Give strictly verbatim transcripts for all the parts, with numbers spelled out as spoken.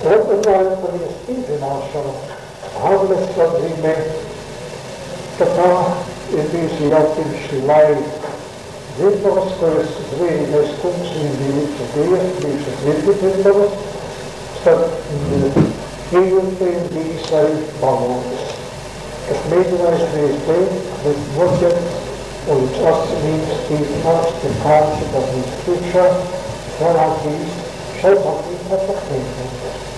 Un runājot par viņas spīdzināšanu, Havles atzīmē, ka tā ir bijusi jau pirms šī laika. Dzirdavas, kuras zvērīgais kungs viņa bija līdz Dievs, bijušas zirgi dzirdavas, tad pieļūtiem bijis arī balodis, kas mēģinājis vēstēt, bet noķert un līdz asinīm spīdinās, pie kāds ir baznīcas priekšā, varāk bijis šai baznīcā pakēmēt.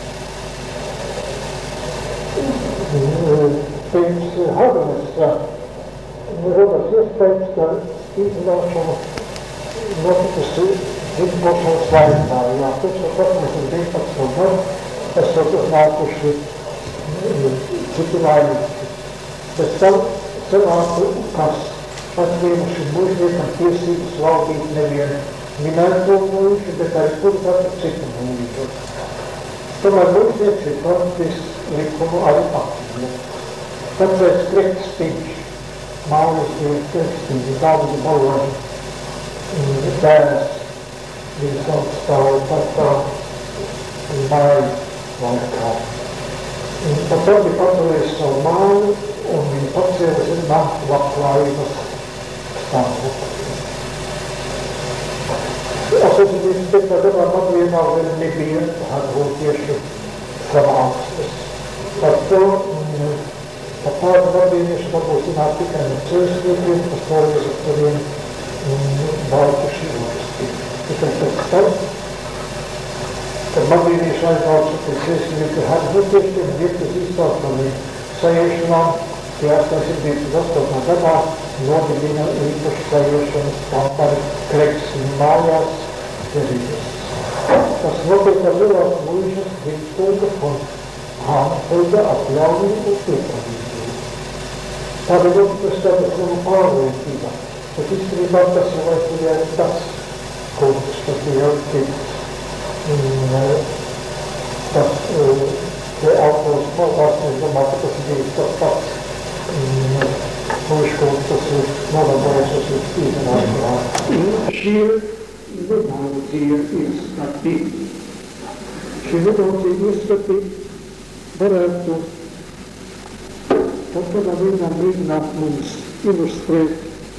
Pirms Havles rodas iespējas, ka spīdzināšana notikusi dzimtošanas laikā. Jā, tūkstoš astoņsimt divpadsmit gadu esot uznākuši citinājumi. Pēc tam sanāku, kas atņēmuši mūžniekam tiesības valdīt nevienu minēto mūžu, bet arī kuru katru citu mūžu. Tomēr mūžnieks ir praktis likumu arī aktīvi. Tāpēc Krekstiņš, Mālis bija Krekstiņš, Dāvida Baloņa tēvs, bija sauc stāvu par tā māju laikā. Pat tad bija paturējis savu māju un viņa pacēla zinā labklājības stāvokli. astoņdesmit piektajā gadā Madrienā vēl nebija atgūtiešu savāksmes. Par to, par tādu madrieniešu varbūt zināt tikai no cilvēkiem, kas toreiz ar kuriem braukuši valstī. Tikai pēc tam, kad madrienieši aizbraucu pie cilvēkiem ar atgūtiešiem, vietas īstās par viņu sajiešanām, tie astoņsimt divdesmit astotajā gadā nodibina īpaši sajiešanas pampari Krekstiņu mājās cerības. Tas notiek ar lielās mūžas Krīstūga un Hānfelda atļauju un piepalīdzību. Tāda ļoti tādas nav pārliecība, bet īstenībā tas jau aizturē arī tas kungs, kas bija jau tiks. Tas, te autors maldās, es domāju, ka tas bija tas pats mūžkungs, kas ir nodarbojusies uz spīdzināšanā. Šie nedaudzie ieskati, šie nedaudzie ieskati varētu kaut kādā veidā mēģināt mums ilustrēt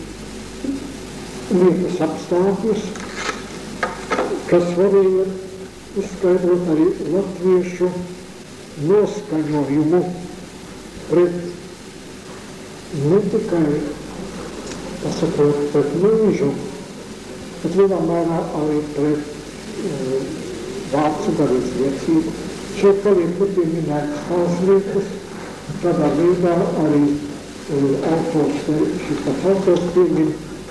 lietas apstākļus, kas varēja izskaidrot arī latviešu noskaņojumu pret ne tikai, pasakot, pret mūžu, bet lielā mērā arī pret e, vācu garīdzniecību. Šeit paliek nepieminētas tās lietas, tādā veidā arī e, autors, šis pats autors piemin,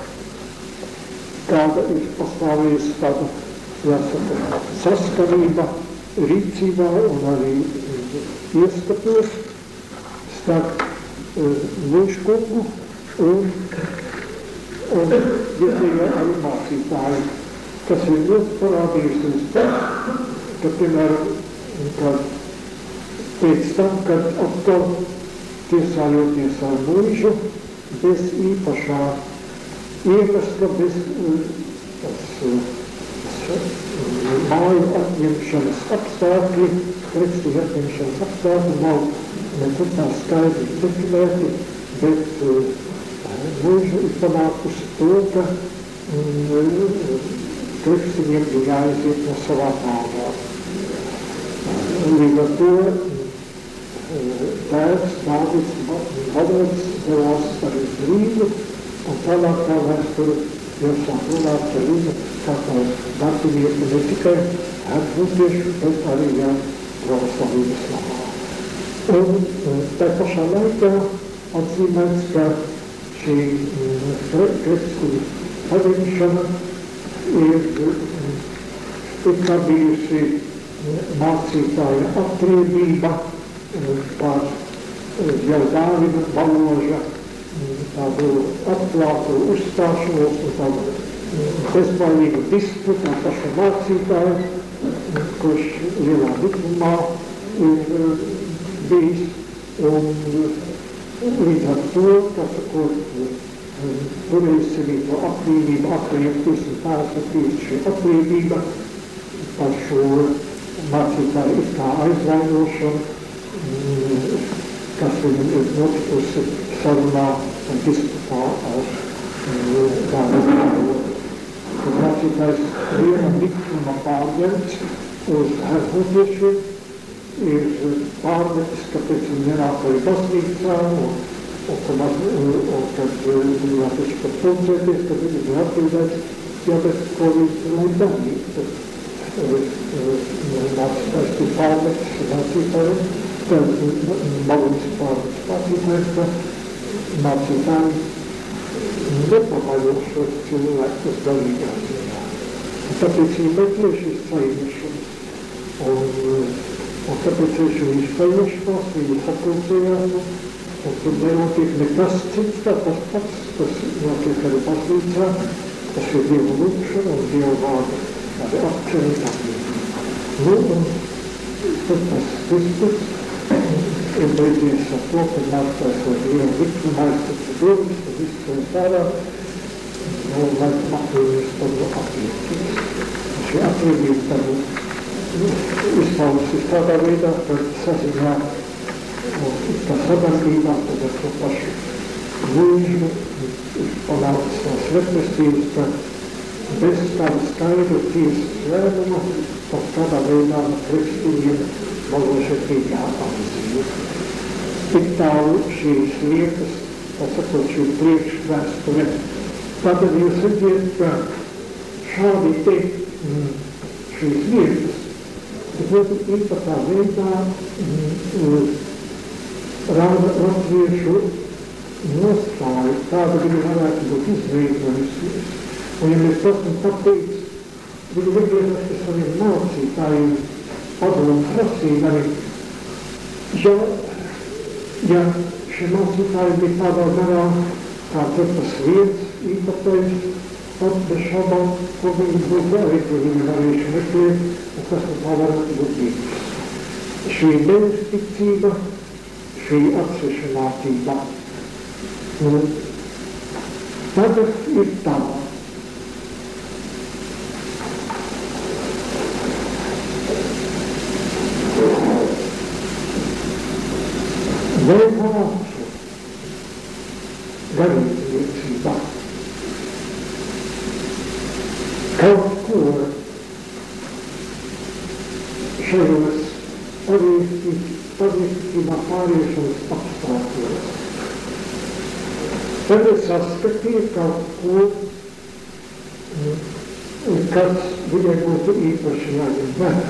kāda ir pastāvējusi tāda, jāsaka, saskanība rīcībā un arī e, ieskatos starp e, mūžkungu un, un vietējā arī mācītāji, kas ir ļoti parādījusies tas, ka, piemēram, kad pēc tam, kad atkal tiesājoties ar mūžu, bez īpašā iemesla, bez tas, tas māju atņemšanas apstākļi, Krekstiņu atņemšanas apstākļi nav nekad tā skaidri definēti, bet mūžu ir panākusi to, ka Krekstiņiem ir jāiziet no savā mājā. Līdz ar to tēvs Dāvids Baloņs devās arī uz Rīgu, un tālāk tā vēsture jau sāk runāt par viņu kā tā darbinieku ne tikai atgūtiešu, bet arī jau pravoslavības namā. Un tā pašā laikā atzīmēts, ka šī Krekstiņu paņemšana ir kā bijusi mācītāja atriebība par jau Dāvida Baloža tādu atklātu uzstāšanos un tādu bezbailīgu disputu ar pašu mācītāju, kurš lielā diplomā ir bijis. Un līdz ar to, kā sakot, turēja sevī to atriebību, atriebties un pārskatījusi šī atriebība par šo mācītāji ir tā aizvainošana, kas viņam ir notikusi sarunā un disputā ar kādu valodu. Kad mācītājs viena likuma pārņemts uz herhutiešiem, ir pārmetis, kāpēc viņi nenāk arī baznīcā, un, un, un, un kad viņi var taču pat pulcēties, kad viņi ir atbildēts, jā, bet ko viņi lai darīt. Mācītājs ir pārmetis mācītājiem, tad malums pārmetis mācītājs, ka mācītāji nepamaļošos cilvēkus galīgā ziņā. Tāpēc viņi meklē šīs saimniešanas. Un, un tāpēc šīs saimniešanās viņi sapulcējās, un tur nenotiek nekas cits, tā tas pats, tas notiek arī baznīcā, tas ir Dievu lūkšana un Dievu vārda, tādi apceri tāpēc. Nu, un tad tas disputs ir beidzies ar to, ka mācītājs vai Dievu likuma aizstāts durvis, tad viss pēc ārā, nu, lai apvienības tad attiecības. Šī attiecības tad izpaudas tādā veidā, ka saziņā, ka sadarbībā tad ar to pašu lūžu ir panācis no svetnestības, ka bez tāda skaidra tiesas lēmuma, tad tādā veidā no kristījiem mazliet jāapzīmē. Tik tālu šīs lietas, tā sakot, šī priekšvēsture. Tātad jūs redzat, ka šādi te šīs lietas, bet ļoti īpatā veidā rāda latviešu nostāju, tāda viņi varētu būt izveidojusies. Un ja mēs esam tāpēc, viņi negriežas pie saviem mācītājiem, padomu prasīja arī, ja, ja šie mācītāji bija tādā garā, kā tas viens īpatais, tad bez šaubām, ko viņi būtu darīt, ko viņi varējuši meklēt, un kas nu tā varētu būt bijis. Šī neuzticība, šī atsvešinātība. Un tagad ir tā. Vēl kādu garīdzniecībā kaut ko šajos pazīstībā pāriešanas apstākļos. Tad es saskatīju kaut ko, kas viņai būtu īpaši jāņem vērā.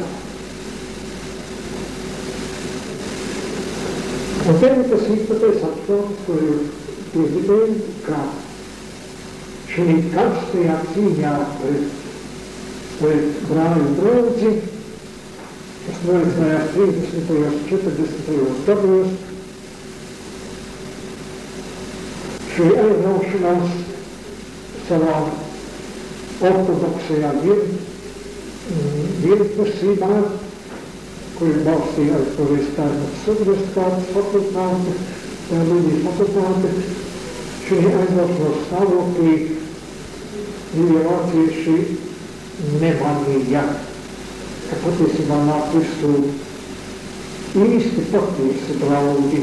Un te ir tas īpatais apstākļs, ko jūs piezīmējat, ka šī karstajā cīņā pret, pret brāļu draudzi, kas norisinājās trīsdesmitajos, četrdesmitajos gados, šī aizraušanās savā ortodoksajā vienpusībā, kur ir balstījās par Vēstārnas universitātes fakultāti, Līdija fakultāte, šī aizraušanās stāvoklī viņi vācieši nemanīja, ka patiesībā nāk visu īsti patiesi draudi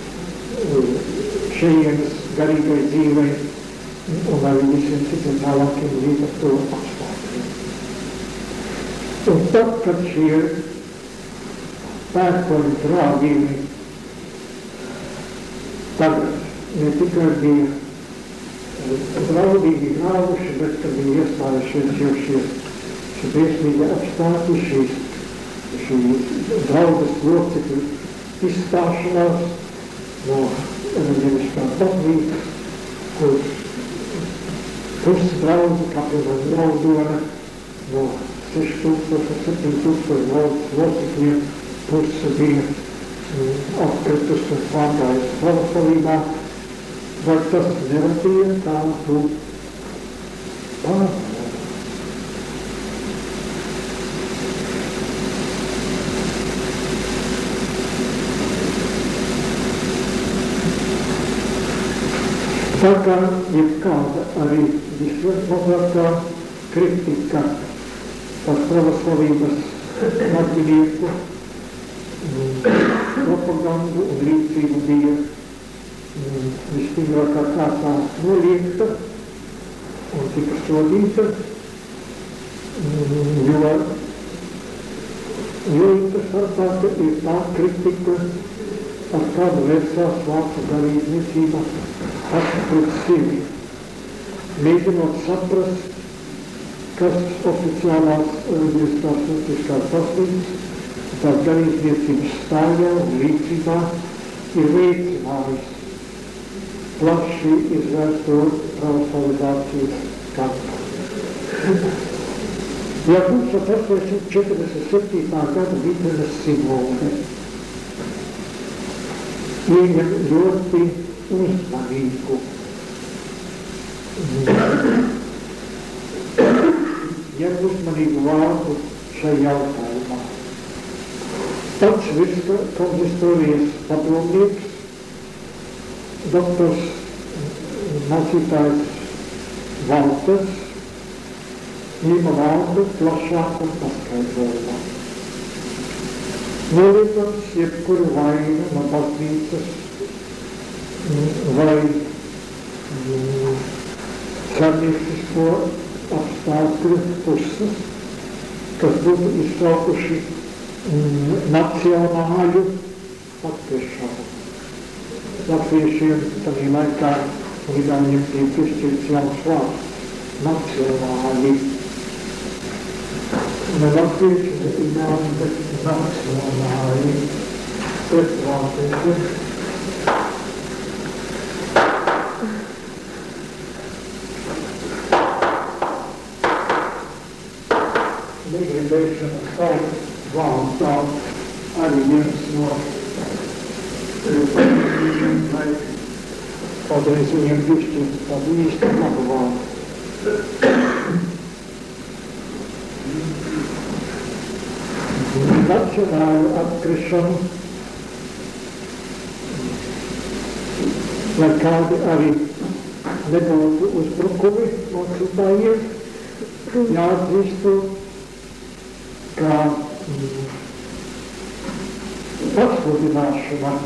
šejienes garīgai dzīvei un arī visiem citiem tālākiem līdz ar to apstākļiem. Un tad, kad šie pērkoļu drāvīmi tagad ne tikai bija draudīgi grāvuši, bet kad viņi iestājušies jau šie, šie briesmīgi apstākļi, šīs, šīs draudas locekļu izstāšanās no evaņģeliskās baznīcas, kur pusi draudzi, kā piemēram Draudona, no seši tūkstoši, septiņi tūkstoši draudzes locekļiem, pusi bija atkritus un pārgājis pravoslavībā, vai tas neradīja tādu pārējumu. Tā kā jebkāda arī vismazākā kritika par pravoslavības martinieku propagandu un rīcību bija vispilgākā kārtā noliegta un tika sodīta, jo, jo interesantāka ir tā kritika, ar kādu vērsās vācu garīdzniecība pret sevi, mēģinot saprast, kas oficiālās reliģiskās etiskās baznīcas, tās garīdzniecības stājā un rīcībā ir veicinājis plaši izvērsto pravoslavizācijas kampaņu. Ja tūkstoš astoņsimt četrdesmit septītā gada Vītenes simbolē ieņem ļoti uzmanīgu ņem uzmanīgu vārdu šai jautājumā. Pats viskonzistorijas padomnieks, doktors mācītājs Valters, ņēma vārdu plašāk un paskaidrojumā. Noliekams jebkuru vainu no baznīcas vai saimniecisko apstākļu puses, kas būtu izsaukuši nacionāļu atgriešanu. Latviešiem tādā laikā Igauniem bija piešķirts jauns vārds – nacionāļi. Ne latvieši, ne Igauni, bet nacionāļi. Pēc vācieši. Negribēšana savu vārdā arī viens no patīšiem, lai kādreiz viņiem piešķirtu tādu īstu labu vārdu. Nacionālu atgriešanu, lai kādi arī nebūtu uzbrukumi mācītājiem, jāatzīstu, kā pasludināšana.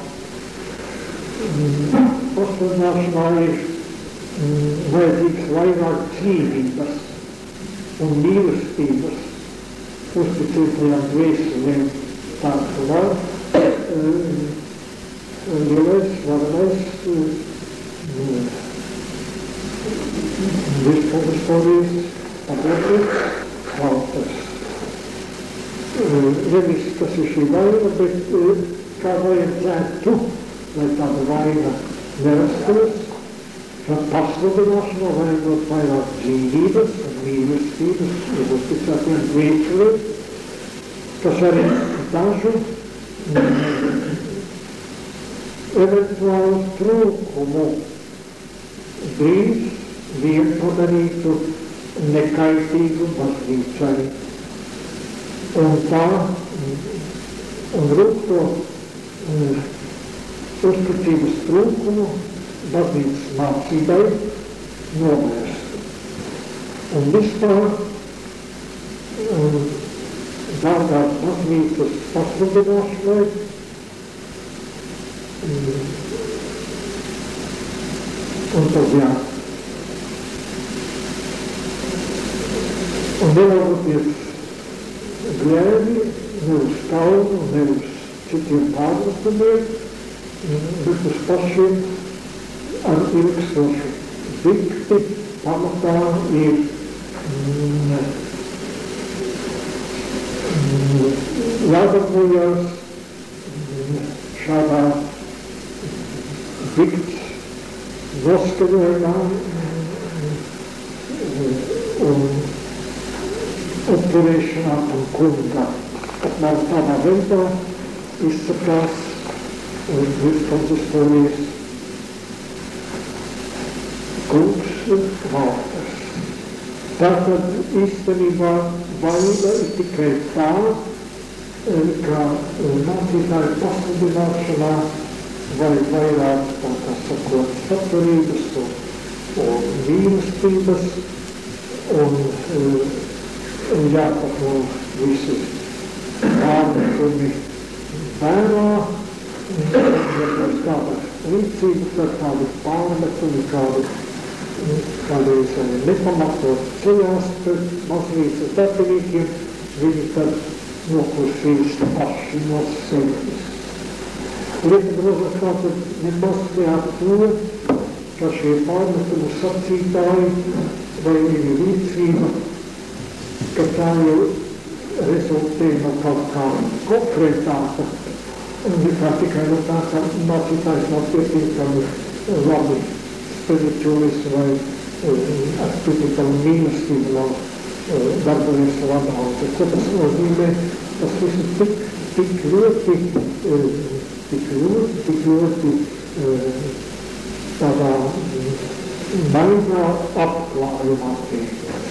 Pasludināšanā ir vajadzīgs vairāk dzīvības un mīlestības uzticētajām dvēselēm. Tāds var lielais, varenais viskonzistorijas padomnieks Valters. Nevis, kas ir šī vaina, bet kā vajadzētu, lai tāda vaina nerastos, tad pasludināšanā vajadzot vairāk dzīvības un mīlestības uz uzticētiem dvēselēm, kas arī dažu eventuālu trūkumu drīz vien padarītu nekaitīgu baznīcai. Un tā, un rūkto uzticības trūkumu baznīcas mācībai novērst. Un vispār dārgās baznīcas pasludināšanai un tad jā. Un neraugoties glēbi, ne uz kaunu, ne uz citiem pārmetumiem, bet uz pašiem ar ilgstošu dikti pamatā ir jādarbojās šādā dikts noskaņojumā un uzturēšanā un kungā. Apmēram tādā veidā izsakās viskonzistorijas kungs Valters. Tātad īstenībā vaina ir tikai tā, ka mācītāju pasludināšanā vai vairāk, tā kā sakot, saturības un, un mīlestības un, un jāpako visi pārmetumi vērā, un kādas rīcības ar kādu pārmetumi, kādu kādreiz nepamatot ceļās pret baznīcas darbiniekiem, viņi tad nokursīs paši no sevis. Lieta grozakā tad nemaz ne ar to, ka šie pārmetumu sacītāji vai viņu rīcība, ka tā jau rezultē no kaut kā konkrētāka, nekā tikai no tā, ka mācītājs nav pietiekami labi spirituālis vai ar pietiekamu mīlestību nav darbojies savā draudzē. Ko tas nozīmē? Tas viss ir tik, tik ļoti, tik ļoti, tik ļoti tādā baigā atklājumā pieņems.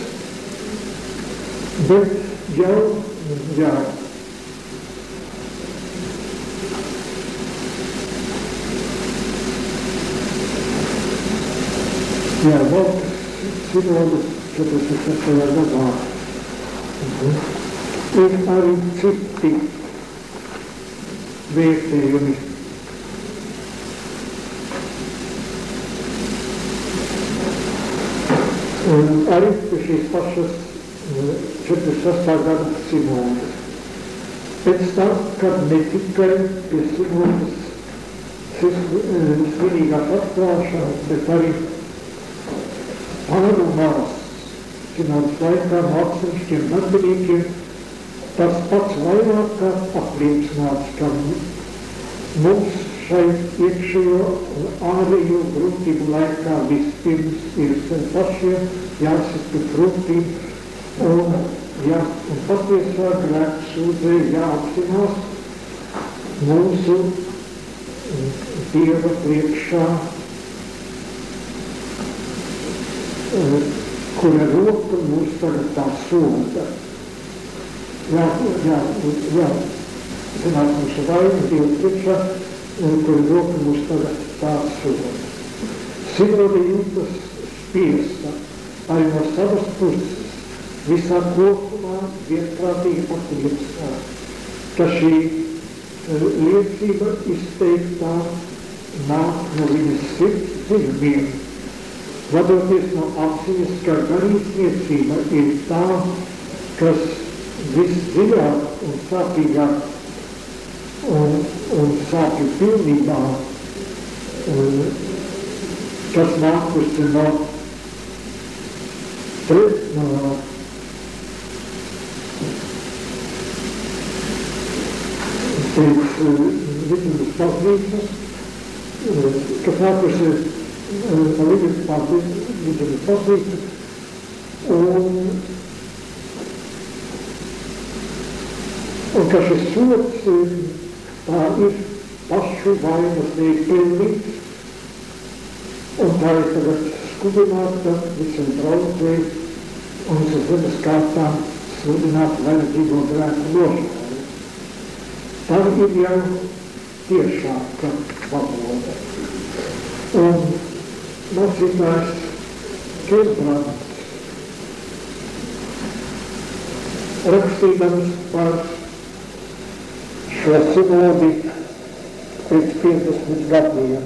Bet jau, jā, jā, vēl sinodas četrdesmit sestajā gadā ir arī citi vērtējumi. Un arī pie šīs pašas četrdesmit sestā gada sinodas. Pēc tam, kad ne tikai pie sinodas svinīgās atklāšanas, bet arī pārunās sinodas laikā no atsevišķiem darbiniekiem, tas pats vairāk kā apliecināts, ka mums šai iekšējo un ārējo grūtību laikā vispirms ir pašiem jāsit pie grūtību un, jā, un patiesā grēka sūdzē jāapzinās mūsu Dieva priekšā, kura roka mūs tagad tā soda. Jā, jā, jā, zināt mūsu vainu Dieva priekšā, kura roka mūs tagad tā soda. Sinode jūtas spiesta, arī no savas puses, visā kopumā vienprātīgi apliecināt, ka šī liecība izteiktā nāk no viņas sirds dziļumiem, vadoties no apziņas, ka garīdzniecība ir tā, kas visdziļāk un sāpīgāk un, un sāpju pilnībā, kas nākusi no, no pēc Vidzemes baznīcas, kas nākusi no Vidzemes baznīcas, un, un ka šis sods tā ir pašu vainas dēļ pelnīts, un tā ir tagad skudināta visam draudzē un uz zemes kārtām sludināt vajadzīgo grēku nošanu. Tā ir jau tiešāka valoda. Un mācītājs Kerbrands, rakstījams par šo sinodi pēc piecdesmit gadiem,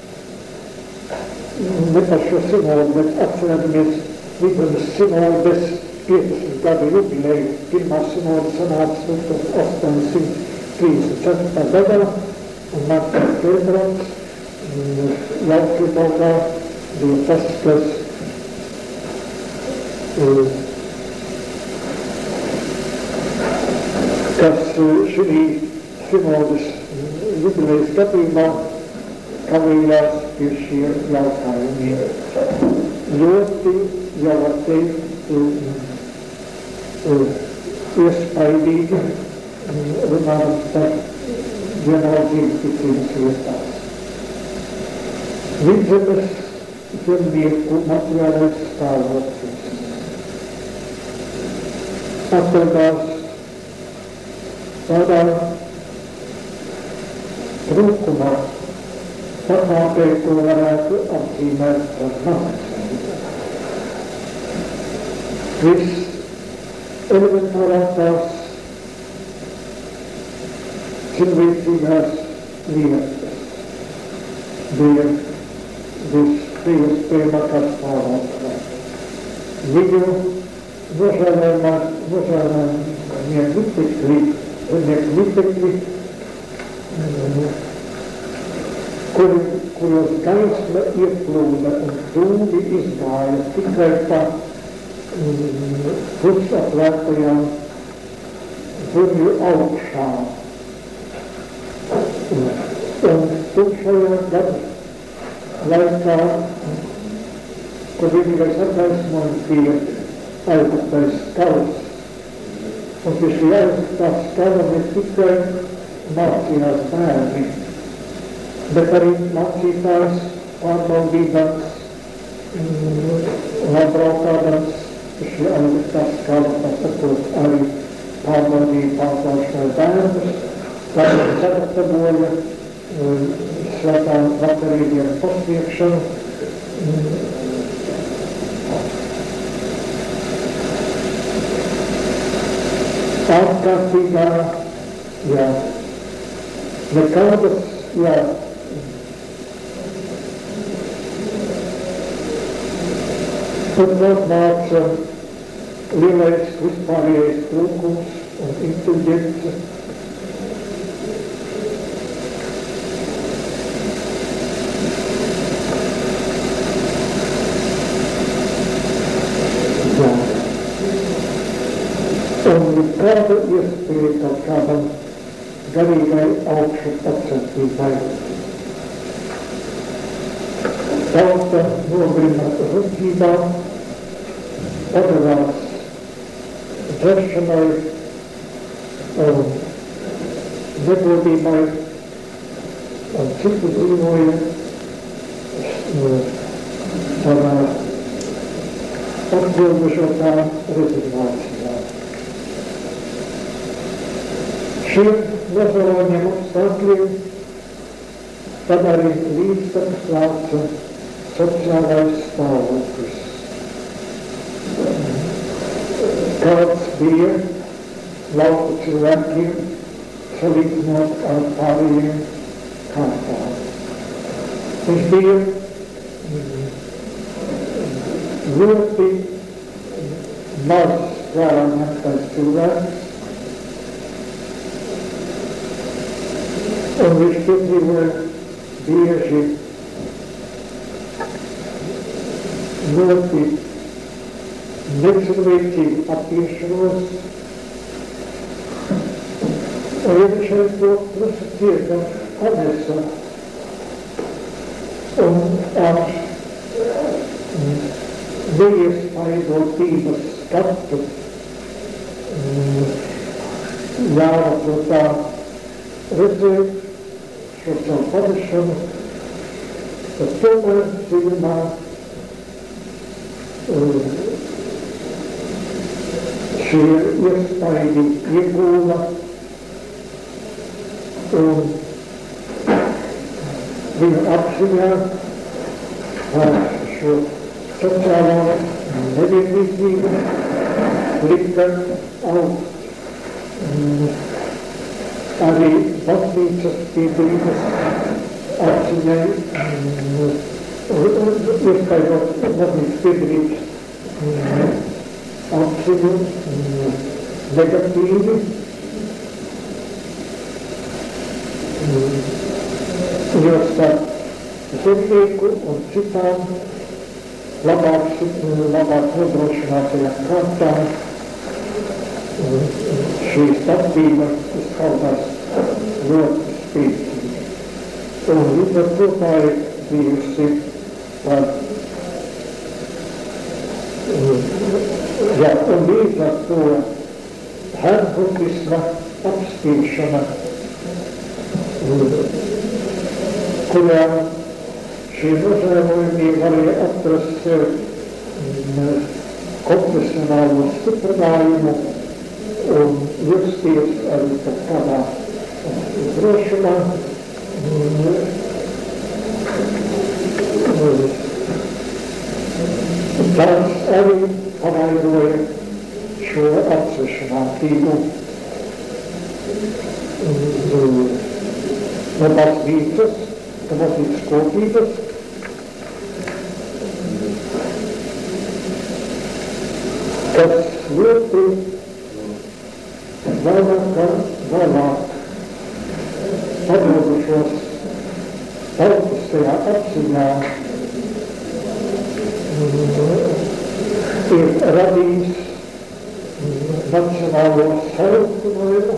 ne par šo sinodi, bet atcerēdamies Vidzemes sinodes piecdesmit gadu jubileju. Pirmā sinode sanāca tūkstoš astoņi simti trīsdesmit ceturtā gadā, un Marks Kerbrands Jautiebaldā bija tas, kas kas šī sinodes jubilejas gadījumā kavījās pie šie jautājumi. Ļoti, jau var teikt, iespaidīgi runājot par vienaldzību ticības lietās. Vidzemes zemnieku materiālais stāvoklis atradās tādā trūkumā pakāpē, ko varētu apzīmēt par nabadzību. Viss elementārākās cilvēcīgās lietas bija vispiespējamākās pārvalkās. Viņu nožēlējumā, nožēlējumie līdzekļi, viņa līdzekļi, kuri, kuros gaisma ieplūda un dūmi izgāja tikai pa pusatvērtajām durvju augšā. Un tukšajā gadu laikā, kad vienīgais atgaismojums bija aizgūtais skals, un pie šī aizgūtās skala ne tikai mācījās bērni, bet arī mācītājs pārbaudīdams un atbraukādams šī aizgūtās skala, pasakot arī pārbaudīja pārbaudīšanai bērnus, tāpēc sagatavoja svētā vakarīdienas pasniegšanu. Ārkārtīgā, jā, nekādas, jā, turpmāk nāca lielais vispārējais trūkums un inteliģence. Un kāda iespēja kaut kādam garīgai augšu paceltībai. Tauta nogrima rūpībā, padarās dzeršanai un negodībai un citu dzīvoja savā atbildušotā rezignācijā. Šie nožēlojamie apstākļi tad arī līdztekus nāca sociālais stāvoklis. Kāds bija lauku cilvēkiem salīdzinot ar pārējiem kārtām. Viņš bija ļoti maz vērā ņemtais cilvēks, un viņš piedzīvoja bieži ļoti necilvēcīgu attiešanos, un ja viņš arī to nosacīja, atnesa un ar neiespaidotības skatu ļāva to tā redzēt šo savu padešanu, tad tomēr dziļumā šie iespaidi iegūla un viņa apziņā par šo sociālo nevienlīdzību lika augt arī baznīcas piedrības apziņai, iespējot baznīcas piedrības apziņu negatīvi, jo starp zemnieku un citām labāk, labāk nodrošinātajām kārtām šī starpība izskautās ļoti spīdzīgi. Un līdz ar to tā ir bijusi par, jā, un līdz ar to herbutisma apspīšana, kurā šie nožēlojumi varēja atrast sev konfesionālo stiprinājumu un justies arī pat kādā drošumā. Tas arī pavairoja šo atsvešinātību. no baznīcas, no baznīcas kopības, kas ļoti vairāk kā vēlāk padodušos tautiskajā apziņā ir radījis nacionālo sarūktinājumu,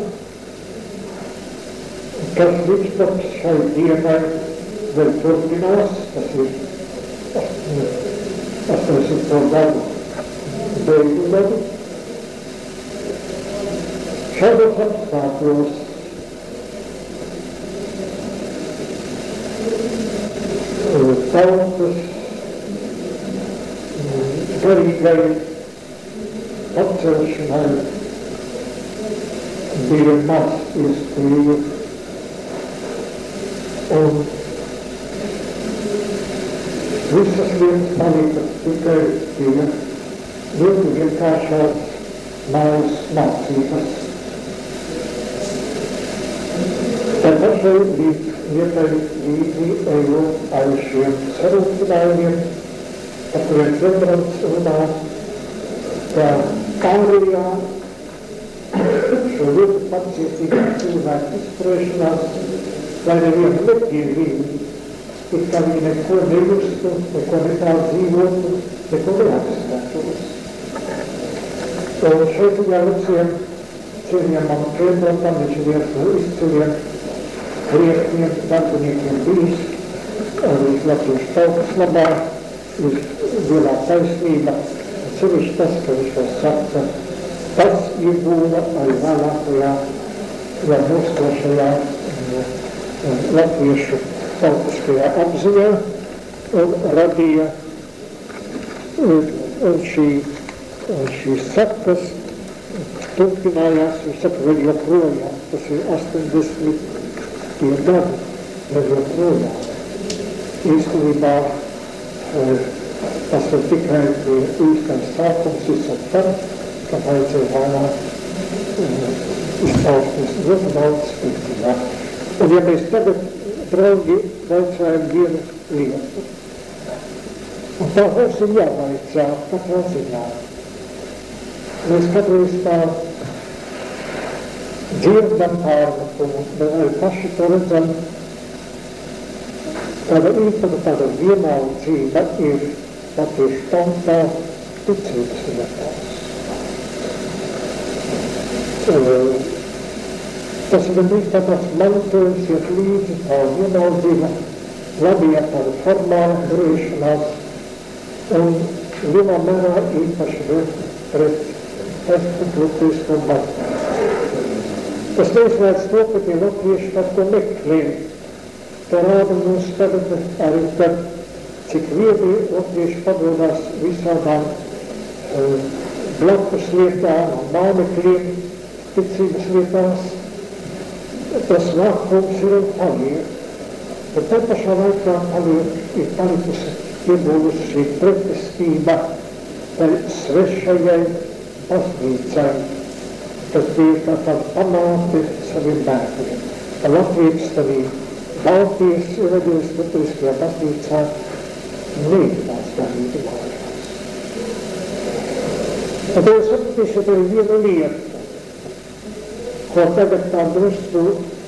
kas līdz pat šai dienai vēl turpinās, tas ir astoņdesmito gadu beigu gadu. Šādos apstākļos tautas garīgai atcelšanai bija maz iespēju, un visas lietas palika tikai pie ļoti vienkāršās mājas mācības. Tad pašai lietai līdzi ejot aiz šiem sarūktinājumiem, par kuriem Rembrandts runā, ka Anglijā šo ļoti pacietīgu cilvēku izturēšanās, lai nevienu nepieļību, it kā viņi neko nejustu, neko nekā dzīvotu, neko neapstātos. Un šeit ir jāliciem cienījamam Rembrandtam, viņš ir viens no izciliem grieķiem, darbiniekiem bijis, arī latviešu tautas labā, ir lielā taisnība, un sevišķi tas, ka viņš vēl saka, tas iegūda arī vēlākajā, jau nostošajā latviešu tautiskajā apziņā un radīja un šī, un šīs sakas turpinājās, un saka, vēl joprojām, tas ir astoņdesmit gadi, vēl joprojām. Īstenībā tas var tikai īstais sākums izsaka tad, ka vajadzēja vairāk izpausties ļoti daudz spēcīgā. Un ja mēs tagad, draugi, vaicājam vienu lietu, un tā mums ir jāvaicā katrā ziņā. Mēs katreiz tā dzirdam pārmetumu, bet arī paši to redzam, tāda īpata, tāda vienaldzība ir latviešu tautā ticības lietās. Tas ir gandrīz tāds mantojums, iet līdzi tā vienaldzība, labija tāda formāla griešanās, un vienā mērā īpaši pret etnogrāfisko baznīcu. Tas neizvērts to, ka tie latvieši kaut ko meklē. Tā rāda mums tagad arī, ka cik viegli latvieši padodās visādām uh, blakus lietām, māmekliem, ticības lietās. Tas vākums ir un paliek. Bet tā pašā laikā paliek, ir palikusi iebūlusi šī pretestība tai svešajai baznīcai, kas bija kā tāda pamāte saviem bērniem. Ka latvietis arī Baltijas evaģēlis katoliskajā baznīcā neitās garīgi mājās. Tad es sapratīšu, ka ir viena lieta, ko tagad tā drusku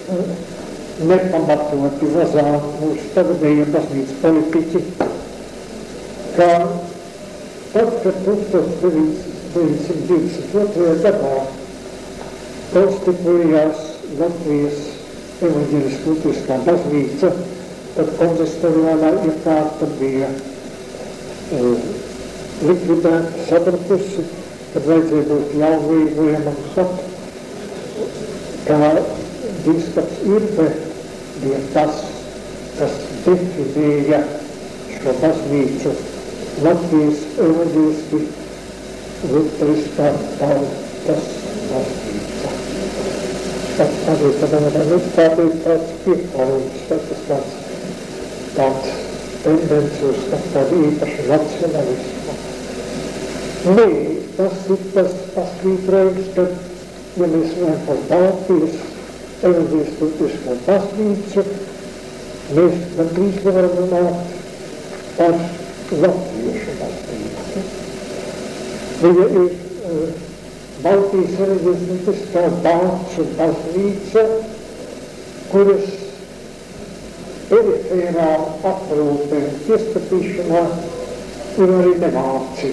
nepamatoti vazā mūsu tagadējie baznīcas politiķi, ka tad, kad tūkstoš deviņsimt divdesmit otrajā gadā konstituējās Latvijas evaģēliskā kultūriskā baznīca, tad konzistoriālā iekārta bija e, likvidēta, sadrukusi, kad vajadzēja būt jaunvīgojam un sat, kā bīskaps Irbe bija tas, kas definēja šo baznīcu Latvijas evaģēliski luteriskā tautas baznīca. Tas arī tādā tā ir tāds piekālums, tas tāds, tāds tendencijus, tas tāda īpaša nacionalisma. Nē, tas ir tas pasvītrojums, kad, ja mēs runājam par Baltijas Evanģēliskā baznīca, mēs gandrīz varam runāt par latviešu baznīcu. Viņa ir uh, Baltijas evanģēliskā bāču baznīca, kuras perifērā aprūpe un piestatīšanā ir arī nevāci.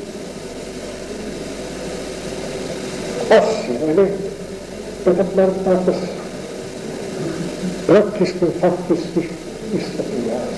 Asi, vai ne? Bet apmēram tā tas praktiski un faktiski izskatījās.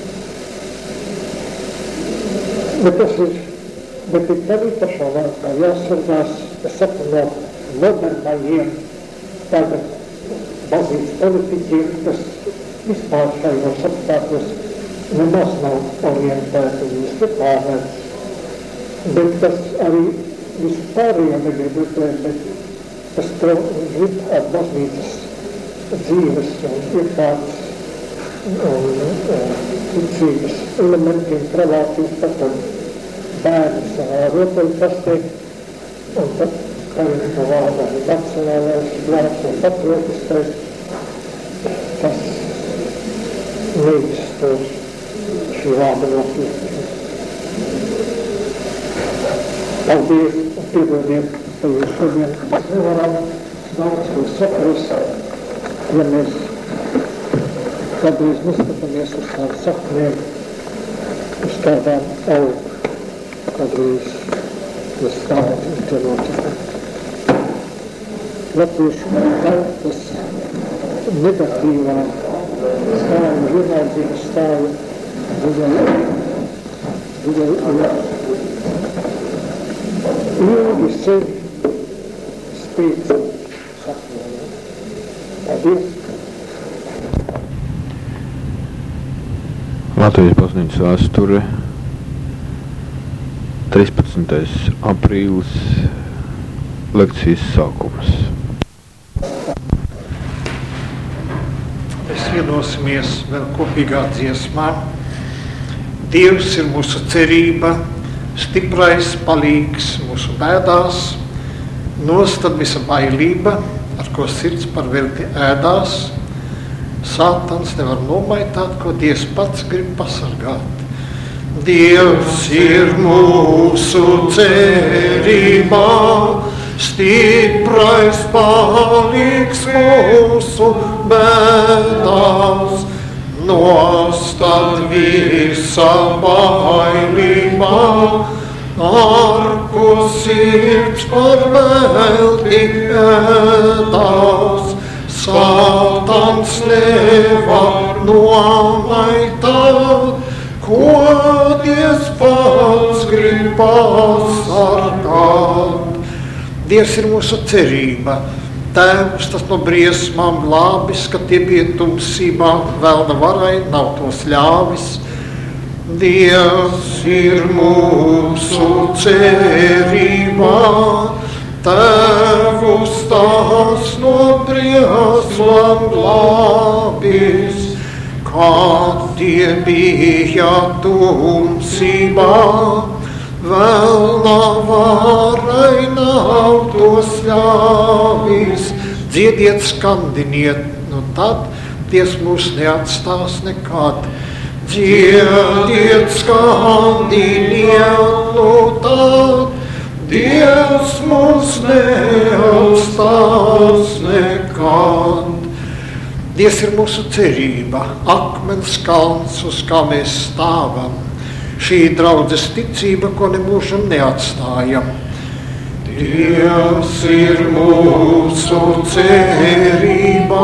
Bet tas ir, bet ir arī pašā laikā jāsargās, es saku, no modernajiem tagad baznīcas politiķiem, kas vispār šajos apstākļos nemaz nav orientēti un izskatājās. Bet tas arī vispārējo negrib redzēt, bet tas grib ar baznīcas dzīves un iekārtas un ticības elementiem pravācīs pat un bērni savā rotaļkastē un tad karina vārdā nacionālais glābs un patriotiskais, tas neizstos šī vārda nopietni. Paldies un piedodiet, ka jūs šodien nevaram daudz ko saprast, ja mēs kādreiz neskatāmies uz tām saknēm, uz kādām aug, kādreiz mēs stāvam izdarot. Latviešu tautas negatīvā stāvu, vienaldzības stāvu, viņai ilgi sevi spēcīgi saknēm. Paldies! Latvijas baznīcas vēsture, trīspadsmitais aprīlis, lekcijas sākums. Mēs vienosimies vēl kopīgā dziesmā. Dievs ir mūsu cerība, stiprais palīgs mūsu bēdās, nostad visa bailība, ar ko sirds par velti ēdās. Sātans nevar nomaitāt, ko Dievs pats grib pasargāt. Dievs ir mūsu cerība, stiprais palīgs mūsu bēdās, nostad visa bailība, ar ko sirds par velti ēdās. Sātans nevar nomaitāt, ko Dievs pats grib pasargāt. Dievs ir mūsu cerība, Tēvs tas no briesmām glābis, ka tie bija tumsībā, velna varai nav tos ļāvis. Dievs ir mūsu cerība, Tēvus tās no briesmām glābis, kad tie bija tumsībā, velna varai nav tos ļāvis. Dziediet, skandiniet, nu tad Dievs mūs neatstās nekad. Dziediet, skandiniet, nu tad Dievs mūs neatstās nekad. Dievs ir mūsu cerība, akmens kalns, uz kā mēs stāvam. Šī draudzes ticība, ko nemūžam neatstājam. Dievs ir mūsu cerība,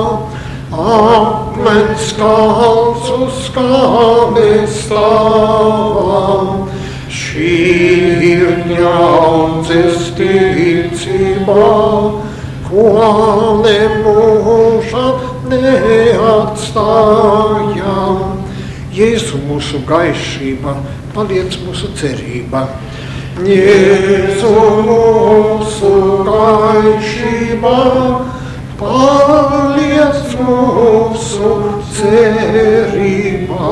akmens kalns, uz kā mēs stāvam. Šī ir draudzes ticība, ko nemūžam neatstājam. Jēzu mūsu gaišība, paliec mūsu cerība. Jēzu mūsu gaišība, paliec mūsu cerība.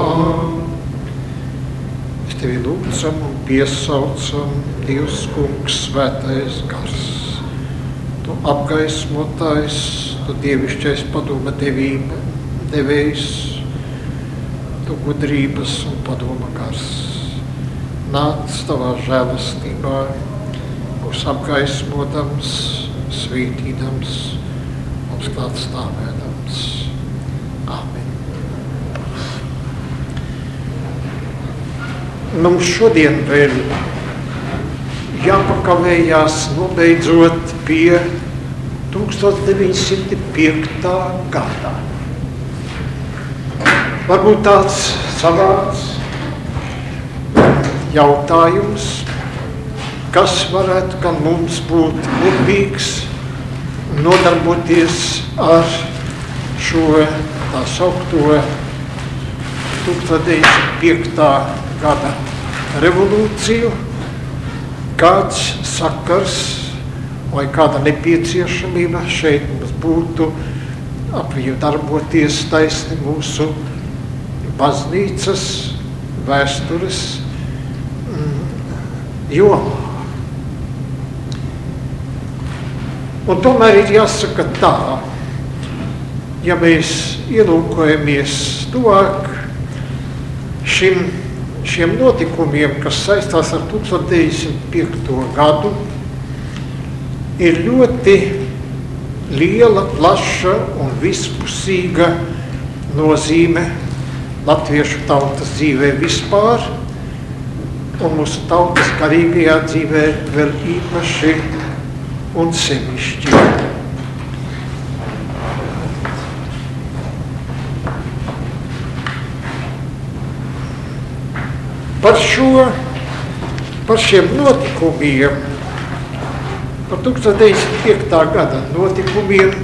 Es tevi lūdzam un piesaucam, Dievs kungs, svētais gars. Tu apgaismotais, tu tu dievišķais padoma devība, devējs, tu gudrības un padoma gars. Nāc tavā žēlastībā, mūs apgaismodams, svītīdams, mums klāt stāvēdams. Āmen. Mums šodien vēl jāpakavējās nobeidzot pie tūkstoš deviņsimt piekta gadā. Varbūt tāds savāds jautājums, kas varētu gan mums būt lietpīgs nodarboties ar šo tā saukto tūkstoš deviņsimt piekta gada revolūciju, kāds sakars vai kāda nepieciešamība šeit mums būtu ap viņu darboties taisni mūsu baznīcas vēstures jomā. Un tomēr ir jāsaka tā, ja mēs ielūkojamies tuvāk šim, šiem notikumiem, kas saistās ar tūkstoš deviņsimt piekto gadu, ir ļoti liela, plaša un vispusīga nozīme latviešu tautas dzīvē vispār, un mūsu tautas garīgajā dzīvē vēl īpaši un sevišķi. Par šo, par šiem notikumiem, par tūkstoš deviņsimt piekta gada notikumiem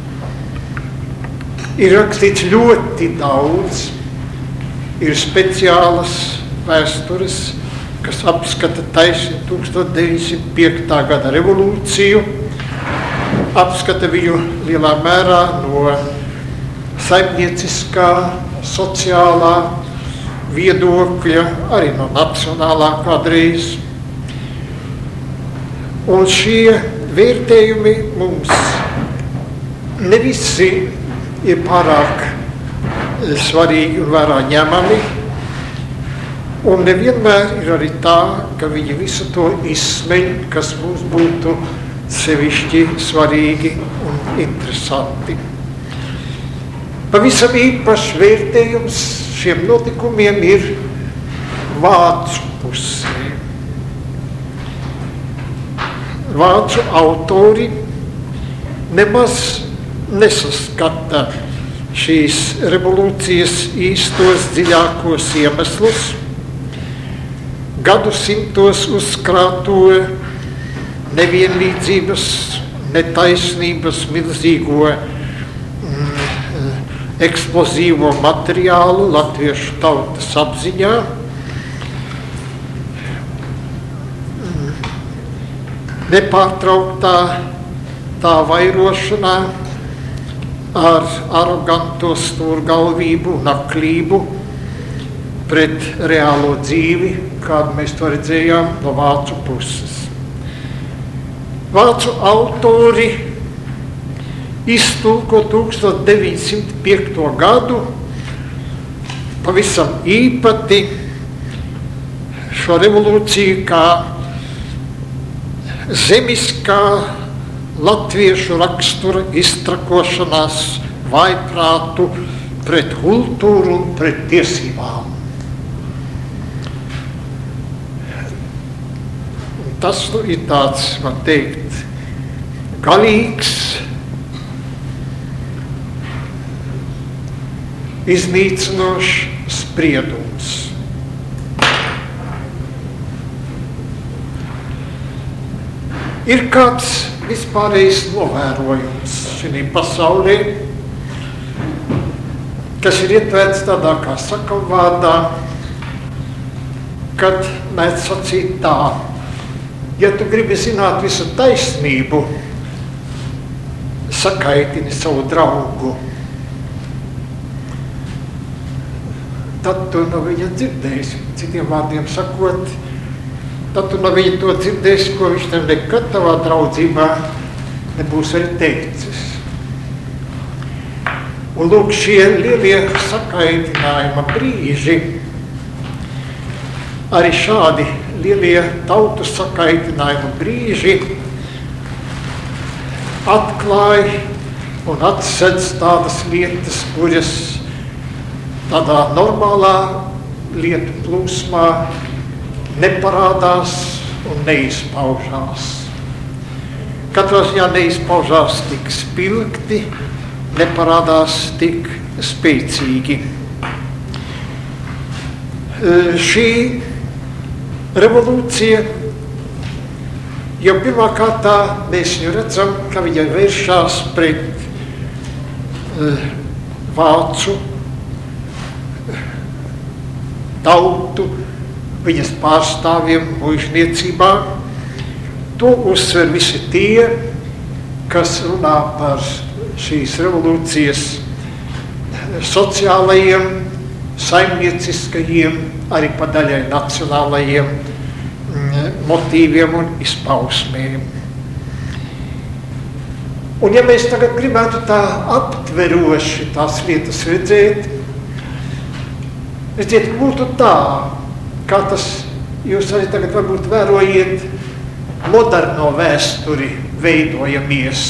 ir rakstīts ļoti daudz, ir speciālas vēstures, kas apskata taisni tūkstoš deviņsimt piekta gada revolūciju, apskata viņu lielā mērā no saimnieciskā, sociālā viedokļa, arī no nacionālā kādreiz. Un šie vērtējumi mums ne visi ir pārāk svarīgi un vērā ņemami, un nevienmēr ir arī tā, ka viņi visu to izsmeļ, kas mums būtu sevišķi svarīgi un interesanti. Pavisam īpašs vērtējums šiem notikumiem ir vācu pusē. Vācu autori nemaz nesaskata šīs revolūcijas īstos dziļākos iemeslus, gadsimtos uzkrāto nevienlīdzības, netaisnības milzīgo mm, eksplozīvo materiālu latviešu tautas apziņā, nepārtrauktā tā vairošanā ar aroganto stūrgalvību, naklību pret reālo dzīvi, kādu mēs to redzējām no vācu puses. Vācu autori iztulko tūkstoš deviņsimt piekto gadu pavisam īpati šo revolūciju kā zemiskā latviešu rakstura iztrakošanās vājprātu pret kultūru un pret tiesībām. Tas nu ir tāds, var teikt, galīgs, iznīcinošs spriedums. Ir kāds vispārējs novērojums šī pasaulē, kas ir ietverts tādā kā sakamvārdā, kad mēs sacīt tā: ja tu gribi zināt visu taisnību, sakaitini savu draugu, tad tu no viņa dzirdēsi. Citiem vārdiem sakot, tad tu no viņa to dzirdēsi, ko viņš tev nekad tavā draudzībā nebūs arī teicis. Un lūk, šie lielie sakaitinājuma brīži, arī šādi lielie tautu sakaitinājuma brīži atklāja un atsedz tādas lietas, kuras tādā normālā lietu plūsmā neparādās un neizpaužās. Katrā ziņā neizpaužās tik spilgti, neparādās tik spēcīgi. Šī revolūcija jau pirmā kārtā mēs jau redzam, ka viņa vēršās pret uh, vācu tautu, viņas pārstāvjiem muižniecībā. To uzsver visi tie, kas runā par šīs revolūcijas sociālajiem, saimnieciskajiem, arī pa daļai nacionālajiem motīviem un izpausmēm. Un ja mēs tagad gribētu tā aptveroši tās lietas redzēt, redziet, būtu tā, kā tas jūs arī tagad varbūt vērojiet moderno vēsturi veidojamies.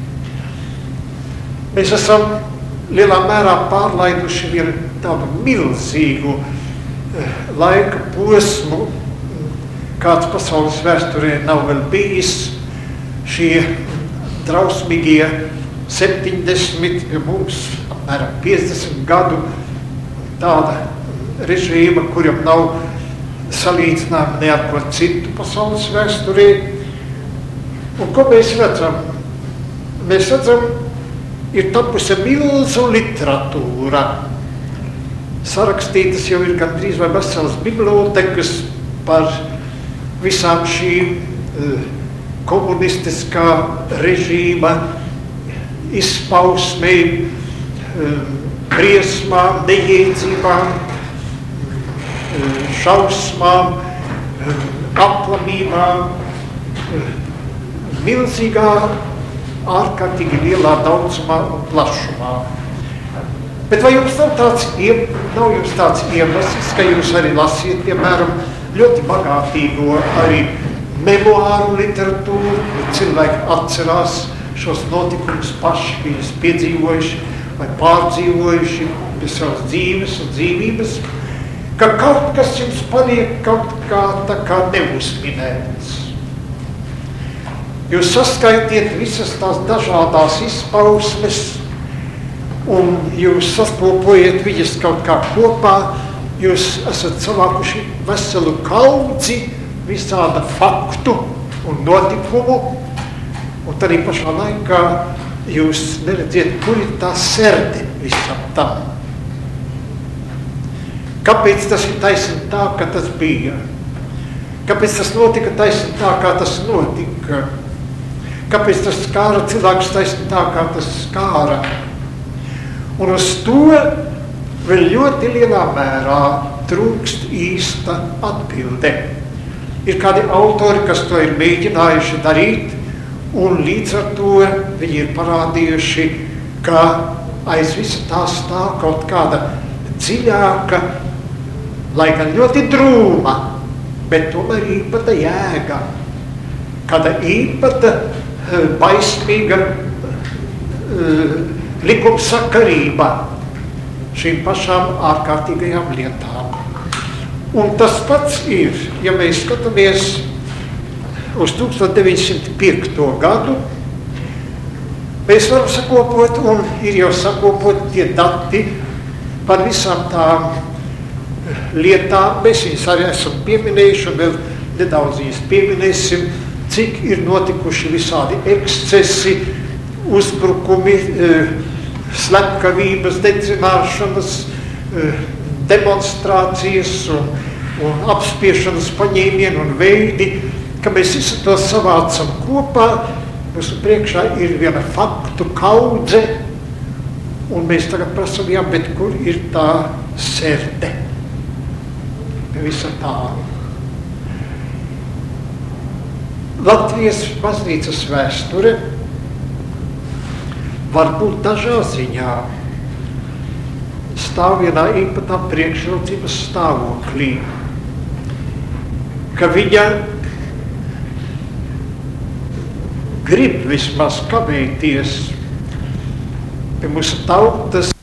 Mēs esam lielā mērā pārlaiduši vienu tādu milzīgu laika posmu, kāds pasaules vēsturē nav vēl bijis. Šie drausmīgie septiņdesmit, mums apmēram piecdesmit gadu tāda režīma, kuram nav salīdzinājuma ne ar ko citu pasaules vēsturē. Un ko mēs redzam? Mēs redzam, ir tapusi milzu literatūra. Sarakstītas jau ir gandrīz vai veselas bibliotekas par visām šīm uh, komunistiskā režīma izpausmēm, uh, briesmām, neiedzībām, uh, šausmām, uh, aplamībām, uh, milzīgā, ārkārtīgi lielā daudzumā un plašumā. Bet vai jums nav tāds, nav jums tāds iemesls, ka jūs arī lasiet, piemēram, ļoti bagātīgo arī memoāru literatūru, cilvēki atcerās šos notikumus paši, viņus piedzīvojuši vai pārdzīvojuši pie savas dzīves un dzīvības, ka kaut kas jums paliek kaut kā tā kā neuzminēts. Jūs saskaitiet visas tās dažādās izpausmes un jūs saskopojiet viņas kaut kā kopā, jūs esat savākuši veselu kaudzi visāda faktu un notikumu, un tad pašā laikā jūs neredziet, kur ir tā serde visam tam. Kāpēc tas ir taisni tā, ka tas bija? Kāpēc tas notika taisni tā, kā tas notika? Kāpēc tas skāra cilvēks taisni tā, kā tas skāra? Un uz to vēl ļoti lielā mērā trūkst īsta atbilde. Ir kādi autori, kas to ir mēģinājuši darīt, un līdz ar to viņi ir parādījuši, ka aiz visa tā stāv kaut kāda dziļāka, lai gan ļoti drūma, bet tomēr īpata jēga, kāda īpata baismīga uh, likumsakarība šīm pašām ārkārtīgajām lietām. Un tas pats ir, ja mēs skatāmies uz tūkstoš deviņsimt piekto gadu, mēs varam sakopot, un ir jau sakopot tie dati par visām tām lietām. Mēs viņus arī esam pieminējuši, un vēl nedaudz viņus pieminēsim, cik ir notikuši visādi ekscesi, uzbrukumi, slepkavības, dedzināšanas, demonstrācijas un, un apspiešanas paņēmieni un veidi, ka mēs visu to savācam kopā, mūsu priekšā ir viena faktu kaudze, un mēs tagad prasam, jā, bet kur ir tā serde? Pie visa tā. Latvijas baznīcas vēsture var būt dažā ziņā stāv vienā īpatnā priekšrocības stāvoklī, ka viņa grib vismaz kavēties pie mūsu tautas